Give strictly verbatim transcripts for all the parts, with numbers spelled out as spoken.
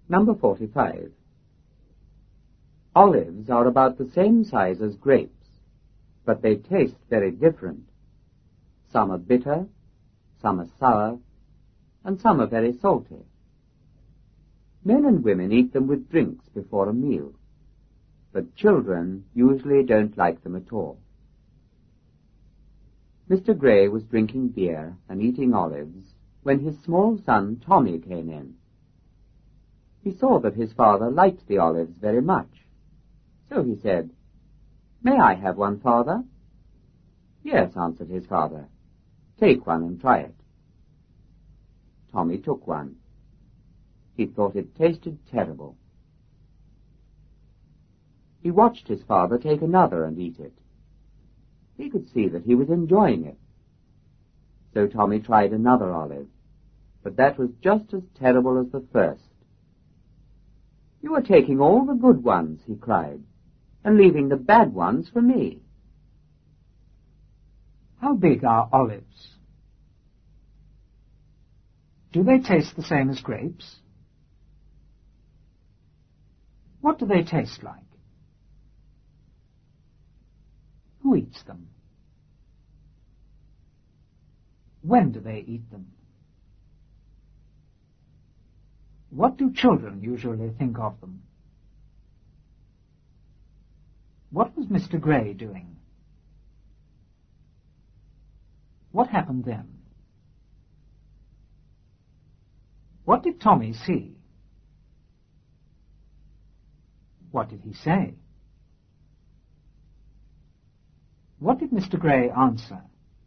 Number forty-five. Olives are about the same size as grapes, but they taste very different. Some are bitter, some are sour, and some are very salty. Men and women eat them with drinks before a meal, but children usually don't like them at all. Mister Gray was drinking beer and eating olives when his small son Tommy came in. He saw that his father liked the olives very much, so he said, "May I have one, father?" "Yes," answered his father. "Take one and try it." Tommy took one. He thought it tasted terrible. He watched his father take another and eat it. He could see that he was enjoying it. So Tommy tried another olive, but that was just as terrible as the first. "You are taking all the good ones," he cried, "and leaving the bad ones for me." How big are olives? Do they taste the same as grapes? What do they taste like? Who eats them? When do they eat them? What do children usually think of them? What was Mister Gray doing? What happened then? What did Tommy see? What did he say? What did Mister Gray answer?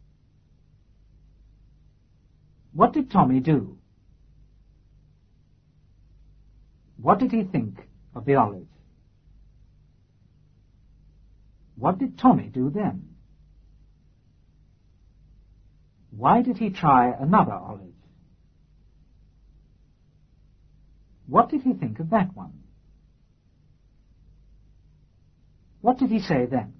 What did Tommy do? What did he think of the olive? What did Tommy do then? Why did he try another olive? What did he think of that one? What did he say then?